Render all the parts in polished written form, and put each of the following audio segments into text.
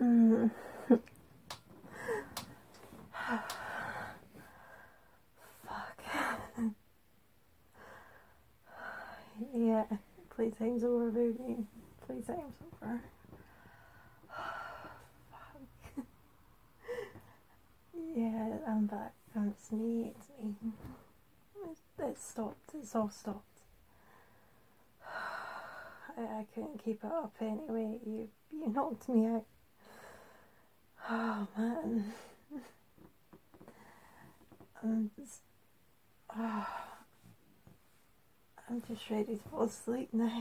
Mm. Fuck. Yeah, playtime's over, baby. Playtime's over. Fuck. Yeah, I'm back. It's me. It's stopped. It's all stopped. I couldn't keep it up anyway. You knocked me out. Oh man. Oh, I'm just ready to fall asleep now.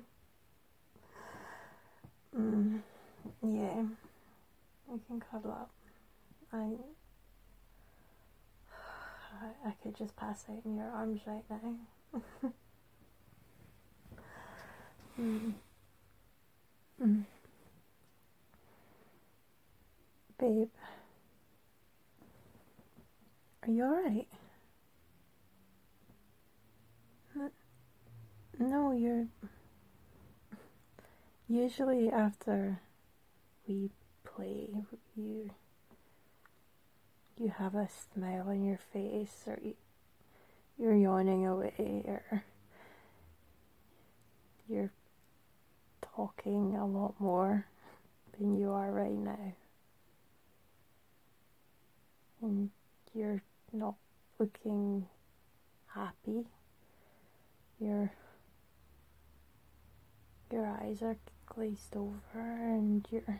Yeah, we can cuddle up. I could just pass out in your arms right now. Babe, are you alright? No, you're... Usually after we play, you have a smile on your face, or you're yawning away, or you're talking a lot more than you are right now. And you're not looking happy. Your eyes are glazed over, and you're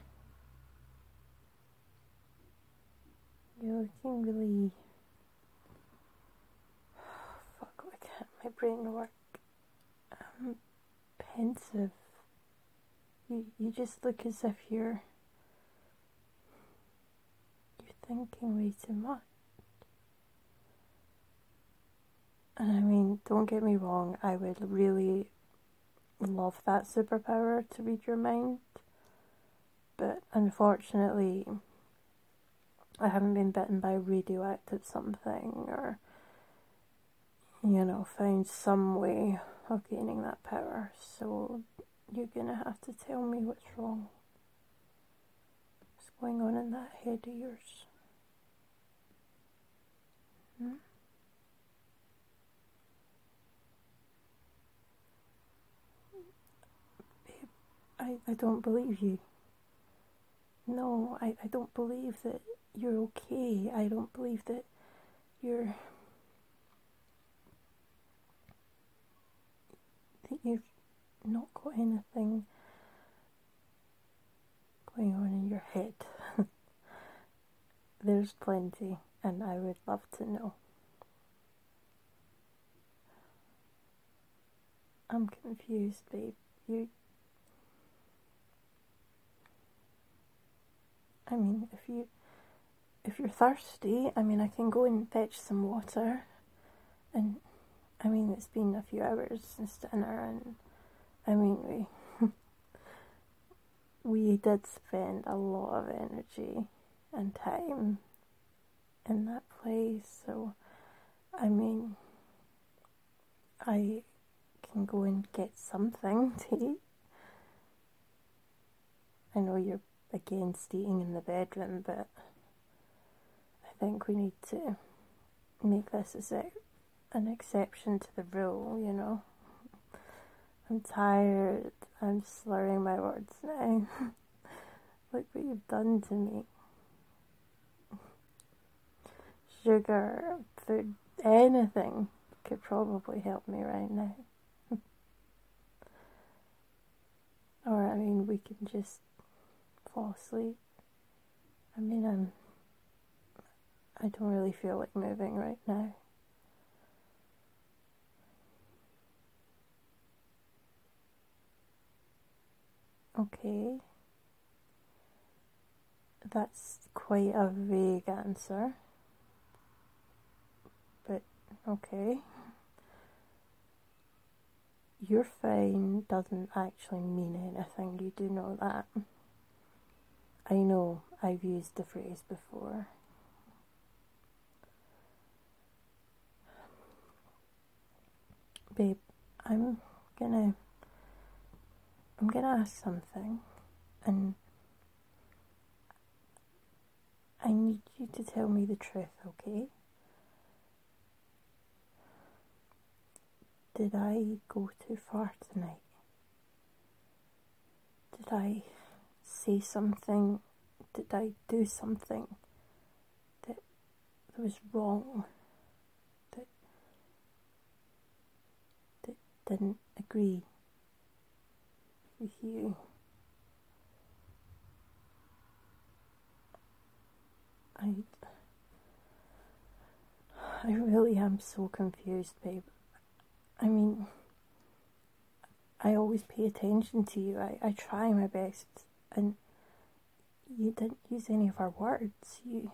looking really... Fuck, why can't my brain work? Pensive. You just look as if you're thinking way too much. And I mean, don't get me wrong, I would really love that superpower to read your mind, but unfortunately I haven't been bitten by radioactive something, or found some way of gaining that power, so you're gonna have to tell me what's wrong. What's going on in that head of yours? Babe, I don't believe you. No, I don't believe that you're okay. I don't believe that you've not got anything going on in your head. There's plenty, and I would love to know. I'm confused, babe. I mean, if you're thirsty, I mean, I can go and fetch some water. And I mean, it's been a few hours since dinner, and I mean, we did spend a lot of energy and time in that place, so I mean, I can go and get something to eat. I know you're against eating in the bedroom, but I think we need to make this an exception to the rule, I'm tired. I'm slurring my words now. Look what you've done to me. Sugar, food, anything could probably help me right now. Or, I mean, we can just fall asleep. I mean, I don't really feel like moving right now. Okay. That's quite a vague answer. But, okay. You're fine doesn't actually mean anything, you do know that. I know I've used the phrase before. Babe, I'm gonna ask something, and I need you to tell me the truth, okay? Did I go too far tonight? Did I say something? Did I do something that was wrong? That didn't agree with you? I really am so confused, babe. I mean, I always pay attention to you. I try my best, and you didn't use any of our words. You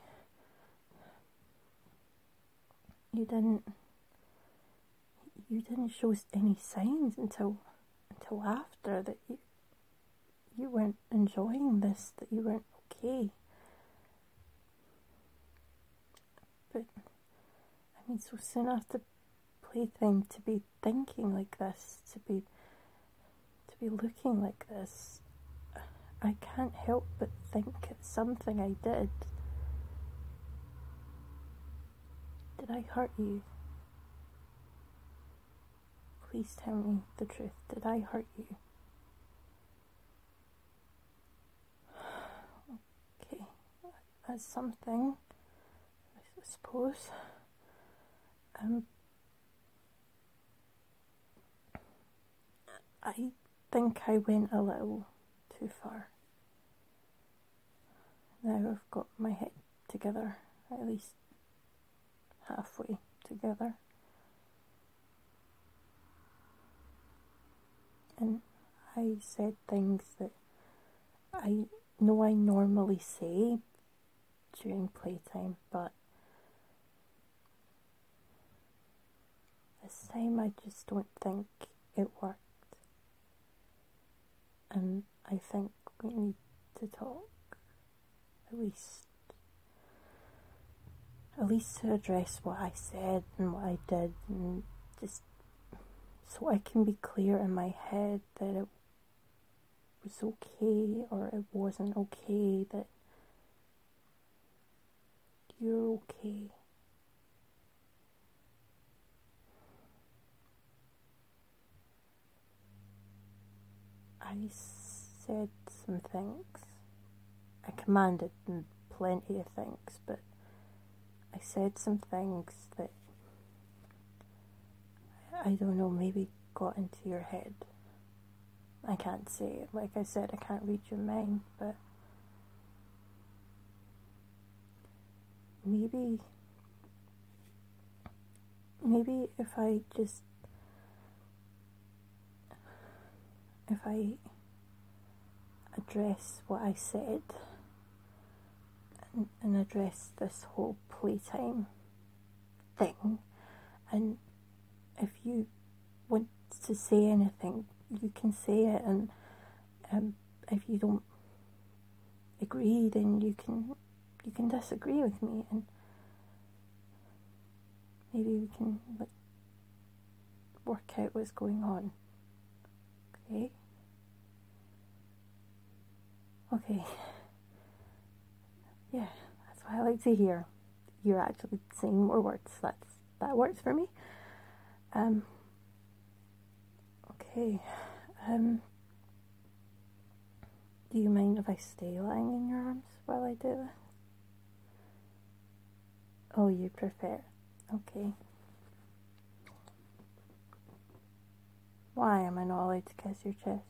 didn't show us any signs until after that you weren't enjoying this, that you weren't okay. But I mean, so soon after playtime to be thinking like this, to be looking like this, I can't help but think it's something I did. Did I hurt you? Please tell me the truth. Did I hurt you? Okay, that's something, I suppose. I think I went a little too far. Now I've got my head together, at least halfway together. And I said things that I know I normally say during playtime, but this time I just don't think it worked. And I think we need to talk, at least to address what I said and what I did, and just so I can be clear in my head that it was okay or it wasn't okay, that you're okay. I said some things. I commanded plenty of things, but I said some things that, I don't know, maybe got into your head. I can't say it. Like I said, I can't read your mind, but maybe if I address what I said and address this whole playtime thing, and if you want to say anything, you can say it, and if you don't agree, then you can disagree with me, and maybe we can work out what's going on. Okay. Yeah, that's what I like to hear. You're actually saying more words. That works for me. Okay. Do you mind if I stay lying in your arms while I do this? Oh, you prefer. Okay. Why am I not allowed to kiss your chest?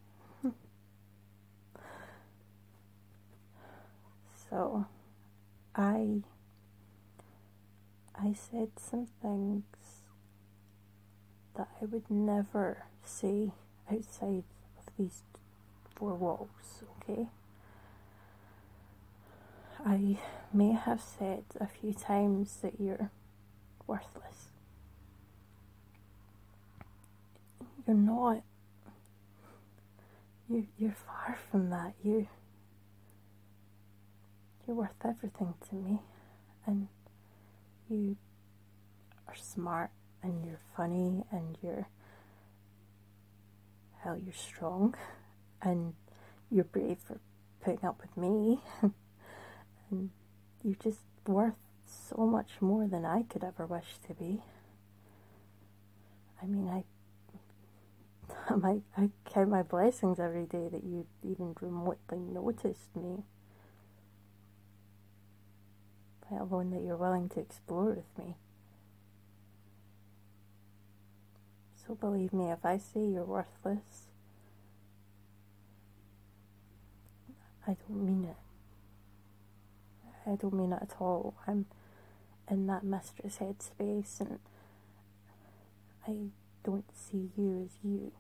So, I said some things that I would never say outside of these four walls, okay? I may have said a few times that you're worthless. You're not. You're far from that. You're worth everything to me, and you are smart, and you're funny, and you're strong, and you're brave for putting up with me. And you're just worth so much more than I could ever wish to be. I mean, I count my blessings every day that you even remotely noticed me, let alone that you're willing to explore with me. So believe me, if I say you're worthless, I don't mean it. I don't mean it at all. I'm in that mistress headspace, and I don't see you as you.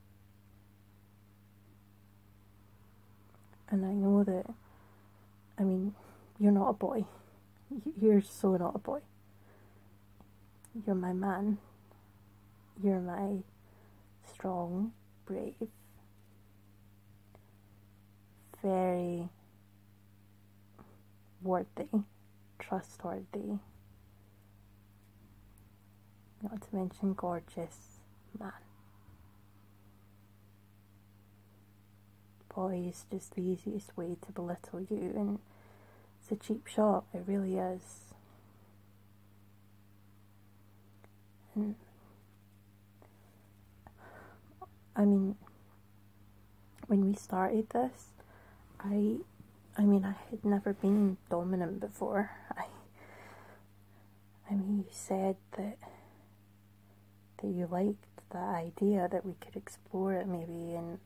And I know that, I mean, you're not a boy. You're so not a boy. You're my man. You're my strong, brave, very worthy, trustworthy, not to mention gorgeous man. Boy is just the easiest way to belittle you, and it's a cheap shot, it really is. And I mean, when we started this, I had never been dominant before. I mean, you said that you liked the idea, that we could explore it maybe, and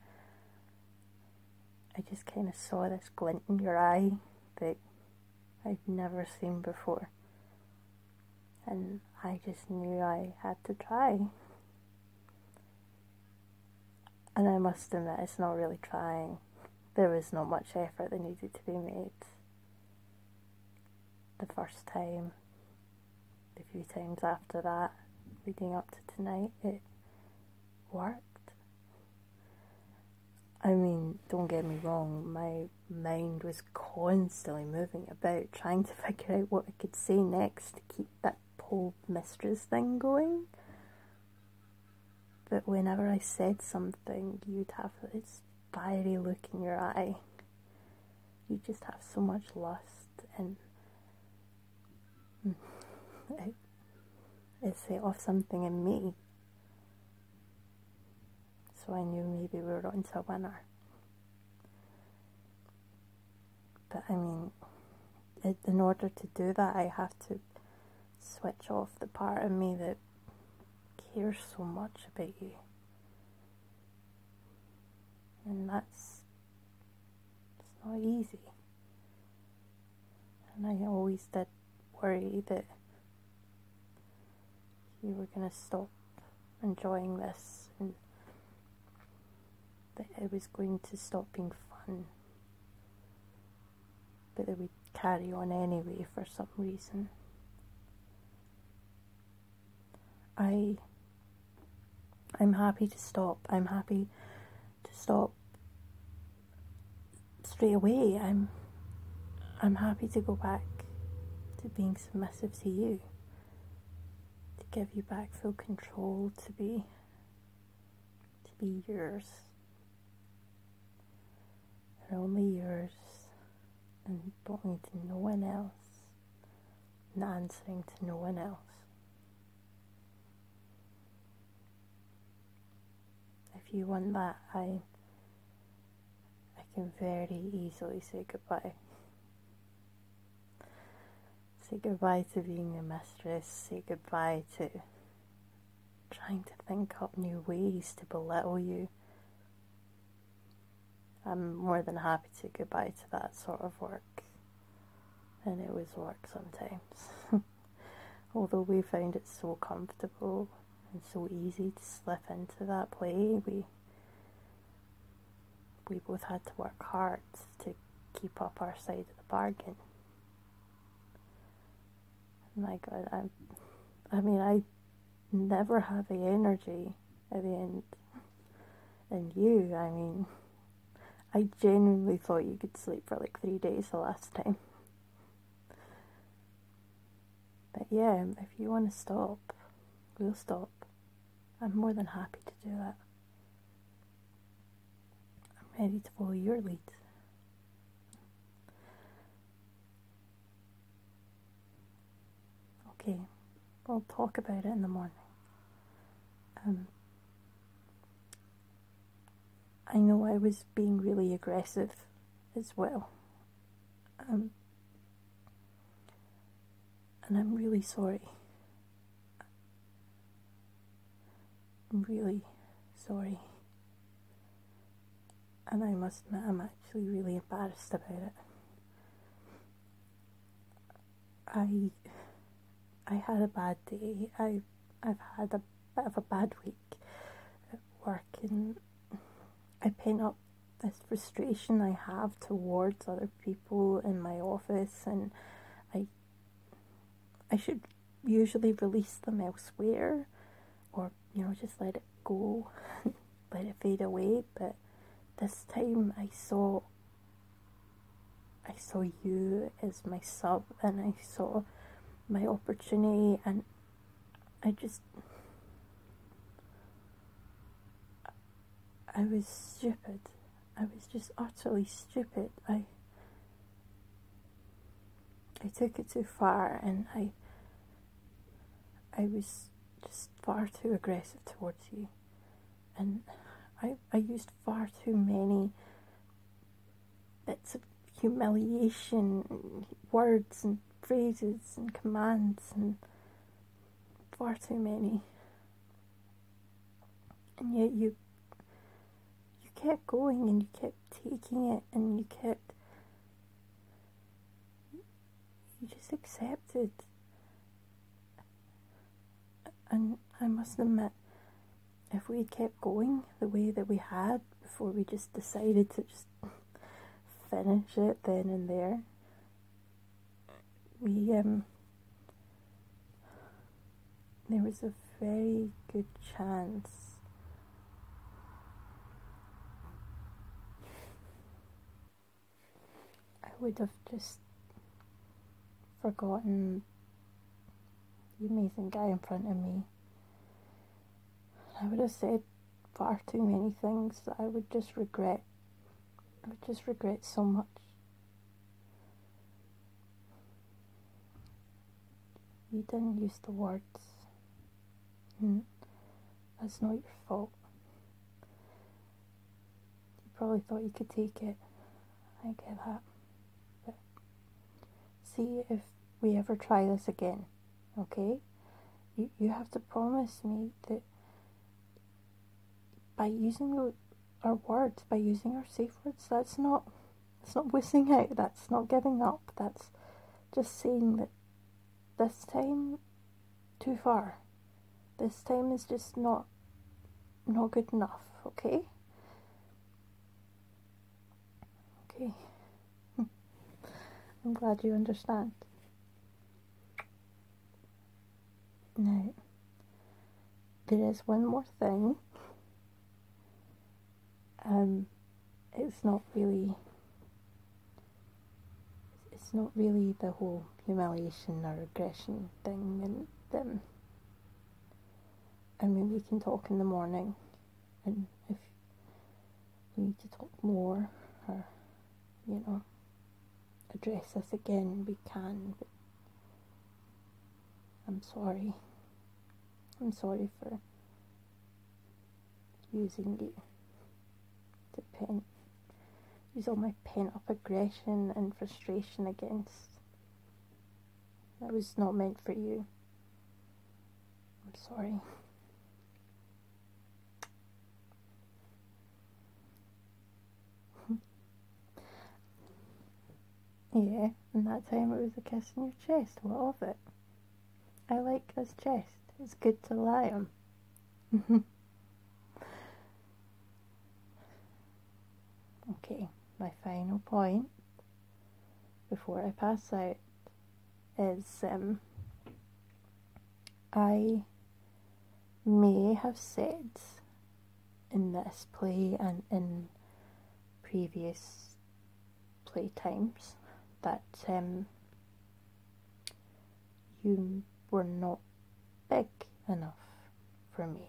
I just kind of saw this glint in your eye that I'd never seen before. And I just knew I had to try. And I must admit, it's not really trying. There was not much effort that needed to be made. The first time, the few times after that, leading up to tonight, it worked. I mean, don't get me wrong, my mind was constantly moving about, trying to figure out what I could say next to keep that whole mistress thing going. But whenever I said something, you'd have this fiery look in your eye. You just have so much lust, and it set off something in me. So I knew maybe we were onto a winner. But I mean, in order to do that, I have to switch off the part of me that cares so much about you. And it's not easy. And I always did worry that you were going to stop enjoying this, and that it was going to stop being fun, but that we'd carry on anyway for some reason. I'm happy to stop. I'm happy to stop straight away. I'm happy to go back to being submissive to you, to give you back full control, to be yours, and only yours, and belonging to no one else, and answering to no one else. If you want that, I can very easily say goodbye. Say goodbye to being a mistress, say goodbye to trying to think up new ways to belittle you. I'm more than happy to say goodbye to that sort of work. And it was work sometimes. Although we found it so comfortable and so easy to slip into that play, we both had to work hard to keep up our side of the bargain. My God, I never have the energy at the end. And you, I genuinely thought you could sleep for like 3 days the last time. But yeah, if you want to stop, we'll stop. I'm more than happy to do that. I'm ready to follow your lead. okay, we'll talk about it in the morning. I know I was being really aggressive as well. And I'm really sorry. I'm really sorry. And I must admit, I'm actually really embarrassed about it. I had a bad day. I've had a bit of a bad week at work, and I pent up this frustration I have towards other people in my office, and I should usually release them elsewhere, or just let it go, let it fade away. But this time I saw you as my sub, and I saw my opportunity, and I was stupid. I was just utterly stupid. I took it too far, and I was just far too aggressive towards you, and I used far too many bits of humiliation, words and phrases and commands, and far too many. And yet you kept going, and you kept taking it, and you just accepted. And I must admit, if we had kept going the way that we had before we just decided to just finish it then and there, there was a very good chance I would have just forgotten the amazing guy in front of me. I would have said far too many things that I would just regret. I would just regret so much. You didn't use the words. That's not your fault. You probably thought you could take it. I get that. But see if we ever try this again, okay? You have to promise me that by using our words, by using our safe words, that's not whistling out, that's not giving up, that's just saying that this time, too far. This time is just not good enough, okay? Okay. I'm glad you understand. Now, there is one more thing. It's not really the whole humiliation or aggression thing, and I mean, we can talk in the morning, and if we need to talk more, or address this again, we can. But I'm sorry for using it to use all my pent up aggression and frustration against. That was not meant for you. I'm sorry. Yeah, and that time it was a kiss on your chest. What of it? I like this chest. It's good to lie on. Okay, my final point before I pass out is I may have said in this play and in previous playtimes that you were not big enough for me.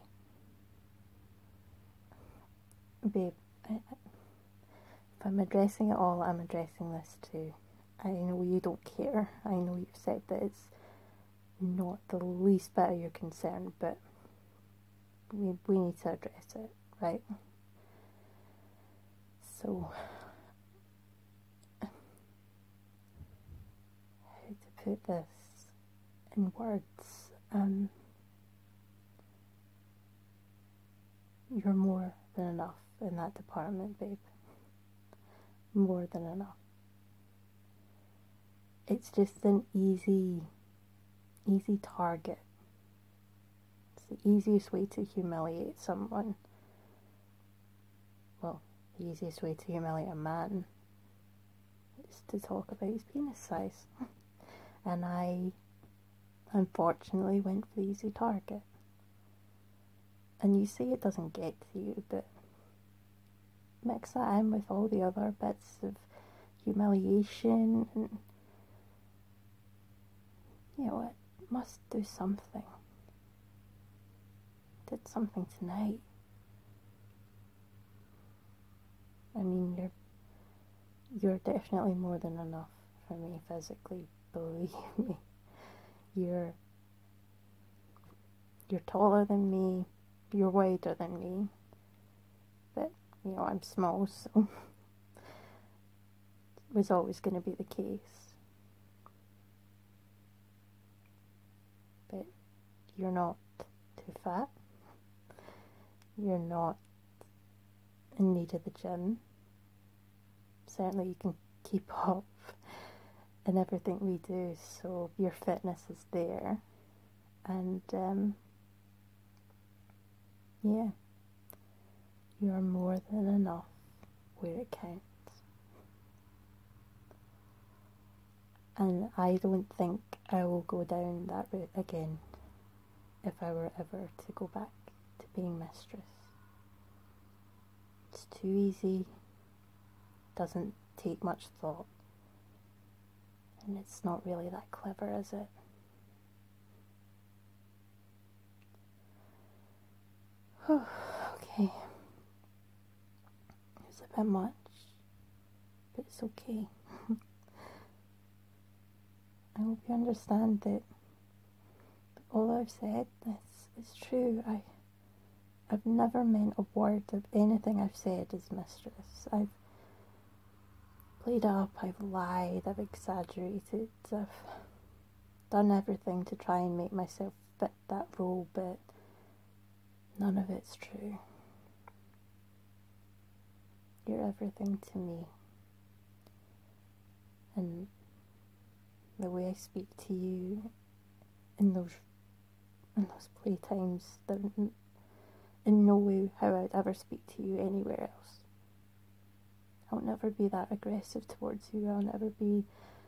Babe, if I'm addressing it all, I'm addressing this too. I know you don't care. I know you've said that it's not the least bit of your concern, but we need to address it, right? So, how to put this in words? You're more than enough in that department, babe. More than enough. It's just an easy target. It's the easiest way to humiliate someone. Well, the easiest way to humiliate a man is to talk about his penis size. And I, unfortunately, went for the easy target. And you say it doesn't get to you, but mix that in with all the other bits of humiliation and, you know, it must do something. Did something tonight. I mean, you're definitely more than enough for me physically, believe me. You're taller than me, you're wider than me, but, you know, I'm small, so it was always going to be the case. But you're not too fat, you're not in need of the gym. Certainly you can keep up in everything we do, so your fitness is there. And yeah, you're more than enough where it counts. And I don't think I will go down that route again if I were ever to go back to being mistress. It's too easy, doesn't take much thought, and it's not really that clever, is it? Okay. It's a bit much, but it's okay. I hope you understand that all I've said is true. I've never meant a word of anything I've said as mistress. I've played up, I've lied, I've exaggerated, I've done everything to try and make myself fit that role, but none of it's true. You're everything to me. And the way I speak to you in those playtimes, they're in no way how I'd ever speak to you anywhere else. I'll never be that aggressive towards you. I'll never be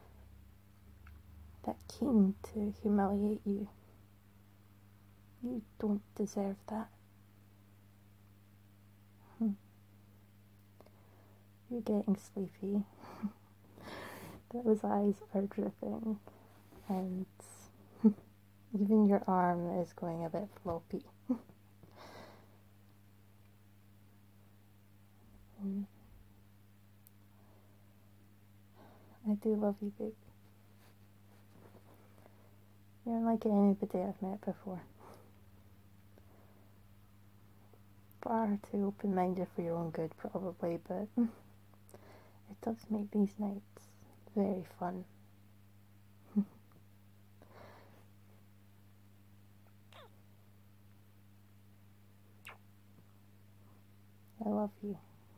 that keen to humiliate you. You don't deserve that. You're getting sleepy. Those eyes are dripping, and even your arm is going a bit floppy. I do love you, babe. You're unlike anybody I've met before. Far too open-minded for your own good, probably, but it does make these nights very fun. I love you.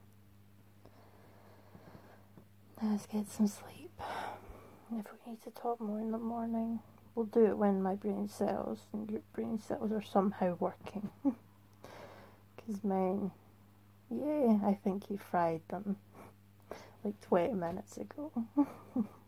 Let's get some sleep. If we need to talk more in the morning, we'll do it when my brain cells and your brain cells are somehow working. Because mine, yeah, I think you fried them like 20 minutes ago.